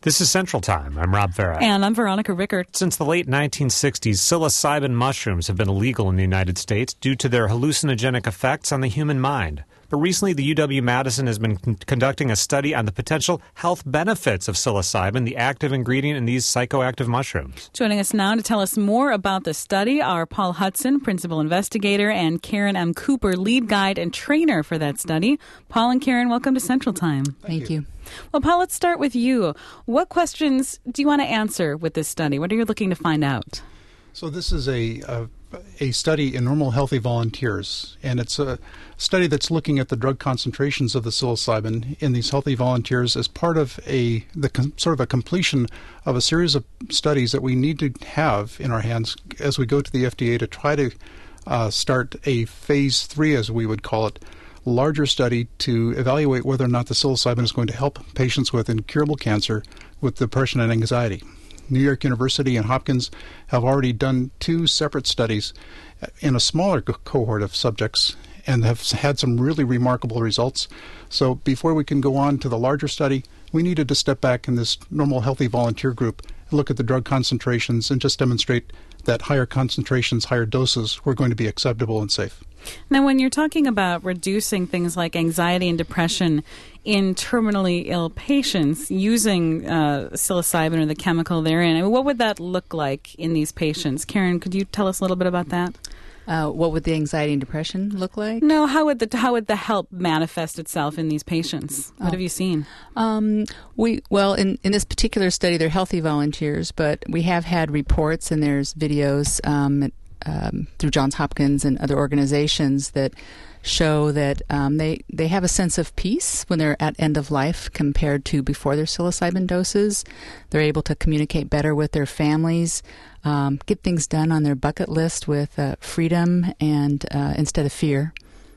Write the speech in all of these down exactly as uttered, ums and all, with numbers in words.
This is Central Time. I'm Rob Farah. And I'm Veronica Rickert. Since the late nineteen sixties, psilocybin mushrooms have been illegal in the United States due to their hallucinogenic effects on the human mind. But recently, the U W-Madison has been con- conducting a study on the potential health benefits of psilocybin, the active ingredient in these psychoactive mushrooms. Joining us now to tell us more about the study are Paul Hudson, principal investigator, and Karen M. Cooper, lead guide and trainer for that study. Paul and Karen, welcome to Central Time. Thank, Thank you. you. Well, Paul, let's start with you. What questions do you want to answer with this study? What are you looking to find out? So this is a, a a study in normal healthy volunteers, and it's a study that's looking at the drug concentrations of the psilocybin in these healthy volunteers as part of a the com, sort of a completion of a series of studies that we need to have in our hands as we go to the F D A to try to uh, start a phase three, as we would call it, larger study to evaluate whether or not the psilocybin is going to help patients with incurable cancer with depression and anxiety. New York University and Hopkins have already done two separate studies in a smaller co- cohort of subjects and have had some really remarkable results. So before we can go on to the larger study, we needed to step back in this normal healthy volunteer group and look at the drug concentrations and just demonstrate that higher concentrations, higher doses were going to be acceptable and safe. Now, when you're talking about reducing things like anxiety and depression in terminally ill patients using uh, psilocybin or the chemical therein, I mean, what would that look like in these patients? Karen, could you tell us a little bit about that? Uh, what would the anxiety and depression look like? No, how would the how would the help manifest itself in these patients? What oh. have you seen? Um, we well, in, in this particular study, they're healthy volunteers, but we have had reports and there's videos um, um, through Johns Hopkins and other organizations that show that um, they they have a sense of peace when they're at end of life compared to before their psilocybin doses. They're able to communicate better with their families. Um, get things done on their bucket list with uh, freedom and uh, instead of fear.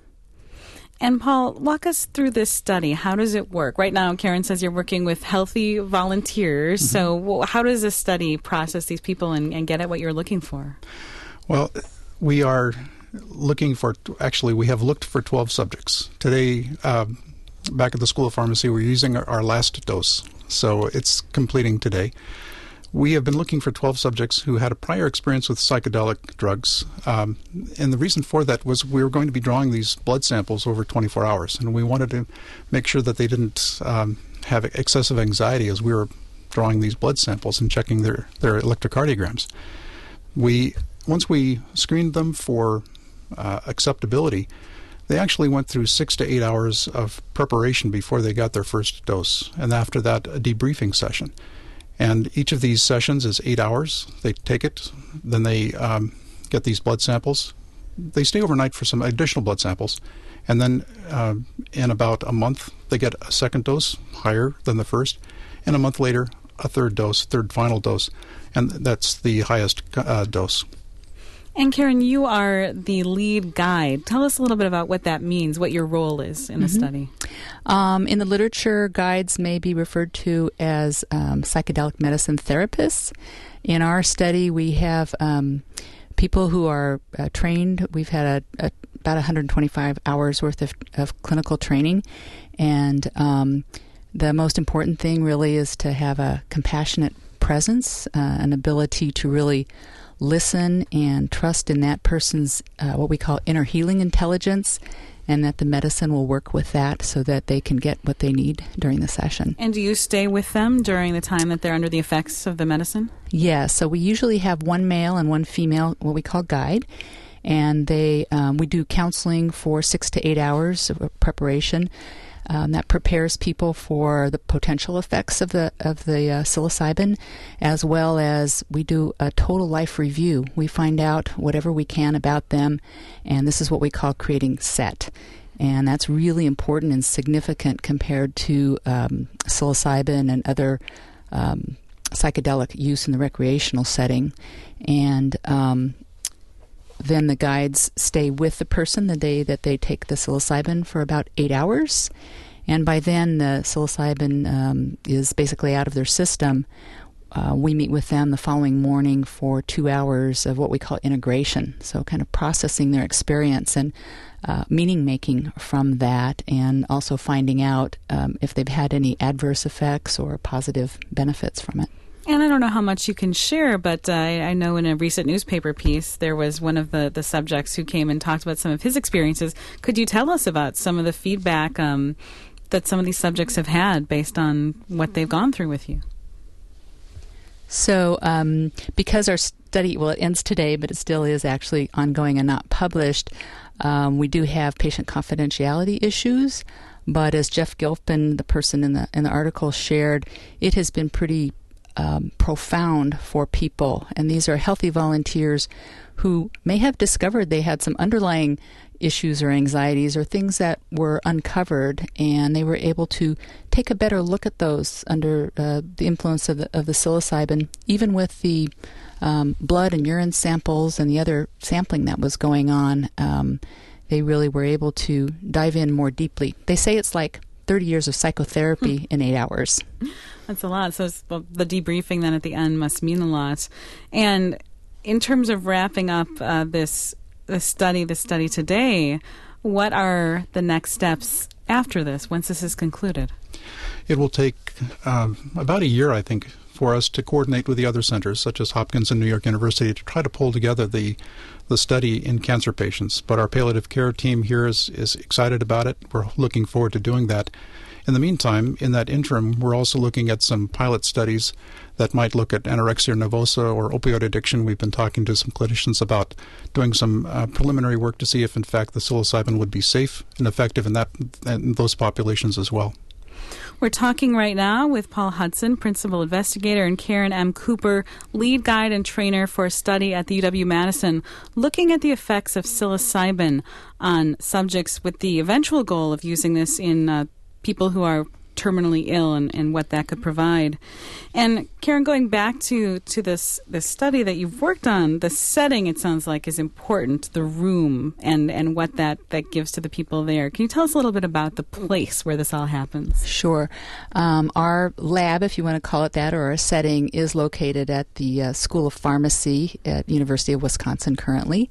And Paul, walk us through this study. How does it work? Right now, Karen says you're working with healthy volunteers. Mm-hmm. So how does this study process these people and, and get at what you're looking for? Well, we are looking for, actually, we have looked for twelve subjects. Today, um, back at the School of Pharmacy, we're using our, our last dose. So it's completing today. We have been looking for twelve subjects who had a prior experience with psychedelic drugs. Um, and the reason for that was we were going to be drawing these blood samples over twenty-four hours. And we wanted to make sure that they didn't um, have excessive anxiety as we were drawing these blood samples and checking their, their electrocardiograms. We, once we screened them for uh, acceptability, they actually went through six to eight hours of preparation before they got their first dose. And after that, a debriefing session. And each of these sessions is eight hours. They take it, then they um, get these blood samples. They stay overnight for some additional blood samples. And then uh, in about a month, they get a second dose, higher than the first. And a month later, a third dose, third final dose. And that's the highest uh, dose. And Karen, you are the lead guide. Tell us a little bit about what that means, what your role is in the mm-hmm. study. Um, in the literature, guides may be referred to as um, psychedelic medicine therapists. In our study, we have um, people who are uh, trained. We've had a, a, about one hundred twenty-five hours worth of, of clinical training. And um, the most important thing really is to have a compassionate presence, uh, an ability to really listen and trust in that person's uh, what we call inner healing intelligence, and that the medicine will work with that so that they can get what they need during the session. And do you stay with them during the time that they're under the effects of the medicine? Yes. So we usually have one male and one female, what we call guide, and they um, we do counseling for six to eight hours of preparation. Um, that prepares people for the potential effects of the of the uh, psilocybin, as well as we do a total life review. We find out whatever we can about them, and this is what we call creating SET. And that's really important and significant compared to um, psilocybin and other um, psychedelic use in the recreational setting. And um, then the guides stay with the person the day that they take the psilocybin for about eight hours. And by then, the psilocybin um, is basically out of their system. uh, we meet with them the following morning for two hours of what we call integration, so kind of processing their experience and uh, meaning making from that, and also finding out um, if they've had any adverse effects or positive benefits from it. And I don't know how much you can share, but uh, I know in a recent newspaper piece, there was one of the, the subjects who came and talked about some of his experiences. Could you tell us about some of the feedback um, that some of these subjects have had based on what they've gone through with you? So um, because our study, well, it ends today, but it still is actually ongoing and not published, um, we do have patient confidentiality issues. But as Jeff Gilpin, the person in the in the article, shared, it has been pretty um, profound for people. And these are healthy volunteers who may have discovered they had some underlying issues or anxieties or things that were uncovered, and they were able to take a better look at those under uh, the influence of the, of the psilocybin, even with the um, blood and urine samples and the other sampling that was going on. Um, they really were able to dive in more deeply. They say it's like thirty years of psychotherapy hmm. in eight hours. That's a lot. So it's, well, the debriefing then at the end must mean a lot. And in terms of wrapping up uh, this the study, the study today, what are the next steps after this, once this is concluded? It will take um, about a year, I think, for us to coordinate with the other centers, such as Hopkins and New York University, to try to pull together the the study in cancer patients. But our palliative care team here is, is excited about it. We're looking forward to doing that. In the meantime, in that interim, we're also looking at some pilot studies that might look at anorexia nervosa or opioid addiction. We've been talking to some clinicians about doing some uh, preliminary work to see if, in fact, the psilocybin would be safe and effective in that in those populations as well. We're talking right now with Paul Hudson, Principal Investigator, and Karen M. Cooper, Lead Guide and Trainer for a study at the U W-Madison, looking at the effects of psilocybin on subjects with the eventual goal of using this in uh, people who are terminally ill, and, and what that could provide. And Karen, going back to, to this this study that you've worked on, the setting, it sounds like, is important, the room, and, and what that, that gives to the people there. Can you tell us a little bit about the place where this all happens? Sure. Um, our lab, if you want to call it that, or our setting, is located at the uh, School of Pharmacy at University of Wisconsin currently.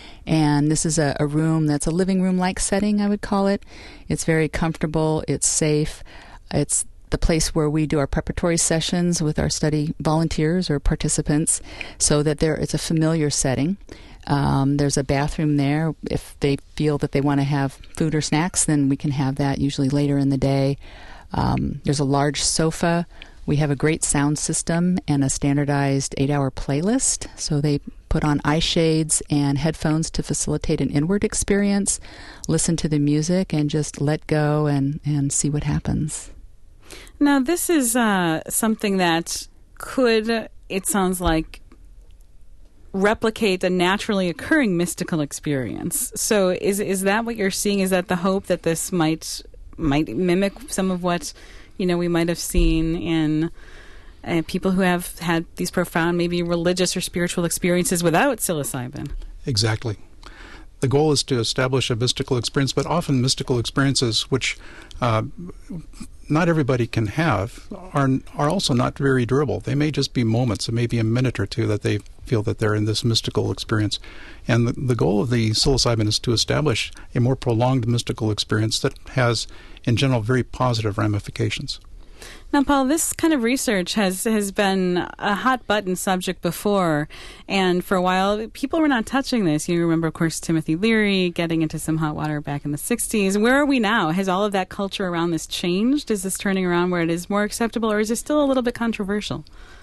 And this is a, a room that's a living room-like setting, I would call it. It's very comfortable. It's safe. It's the place where we do our preparatory sessions with our study volunteers or participants, so that there it's a familiar setting. Um, there's a bathroom there. If they feel that they want to have food or snacks, then we can have that usually later in the day. Um, there's a large sofa. We have a great sound system and a standardized eight-hour playlist. So they put on eye shades and headphones to facilitate an inward experience, listen to the music, and just let go and, and see what happens. Now, this is uh, something that could, it sounds like, replicate a naturally occurring mystical experience. So is is that what you're seeing? Is that the hope that this might might mimic some of what, you know, we might have seen in uh, people who have had these profound, maybe religious or spiritual experiences without psilocybin? Exactly. The goal is to establish a mystical experience, but often mystical experiences, which uh, not everybody can have, are are also not very durable. They may just be moments. It may be a minute or two that they feel that they're in this mystical experience. And the, the goal of the psilocybin is to establish a more prolonged mystical experience that has, in general, very positive ramifications. Now, Paul, this kind of research has, has been a hot-button subject before, and for a while, people were not touching this. You remember, of course, Timothy Leary getting into some hot water back in the sixties. Where are we now? Has all of that culture around this changed? Is this turning around where it is more acceptable, or is it still a little bit controversial?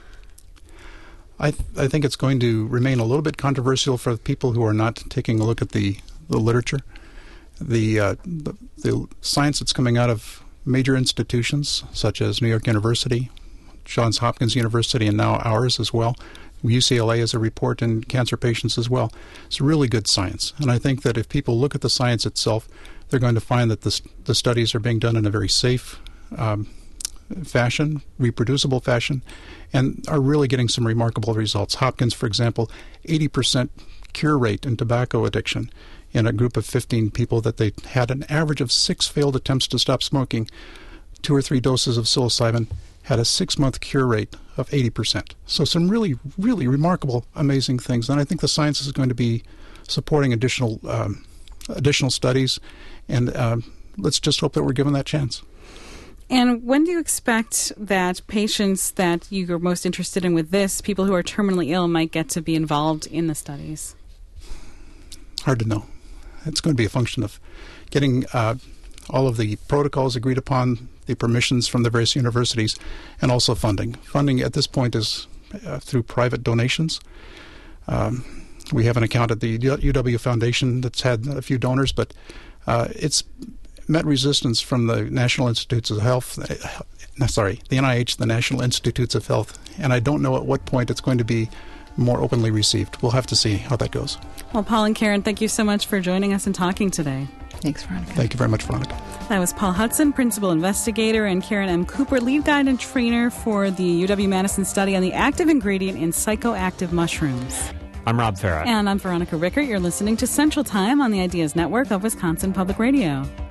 I, th- I think it's going to remain a little bit controversial for people who are not taking a look at the, the literature. The, uh, the the science that's coming out of major institutions such as New York University, Johns Hopkins University, and now ours as well. U C L A has a report in cancer patients as well. It's really good science. And I think that if people look at the science itself, they're going to find that the, the studies are being done in a very safe um, fashion, reproducible fashion, and are really getting some remarkable results. Hopkins, for example, eighty percent cure rate in tobacco addiction in a group of fifteen people that they had an average of six failed attempts to stop smoking, two or three doses of psilocybin, had a six-month cure rate of eighty percent. So some really, really remarkable, amazing things. And I think the science is going to be supporting additional um, additional studies, and um, let's just hope that we're given that chance. And when do you expect that patients that you're most interested in with this, people who are terminally ill, might get to be involved in the studies? Hard to know. It's going to be a function of getting uh, all of the protocols agreed upon, the permissions from the various universities, and also funding. Funding at this point is uh, through private donations. Um, we have an account at the U W Foundation that's had a few donors, but uh, it's met resistance from the National Institutes of Health, uh, sorry, the N I H, the National Institutes of Health, and I don't know at what point it's going to be more openly received. We'll have to see how that goes. Well, Paul and Karen, thank you so much for joining us and talking today. Thanks, Veronica. Thank you very much, Veronica. That was Paul Hudson, Principal Investigator, and Karen M. Cooper, Lead Guide and Trainer for the U W-Madison study on the active ingredient in psychoactive mushrooms. I'm Rob Farah. And I'm Veronica Rickert. You're listening to Central Time on the Ideas Network of Wisconsin Public Radio.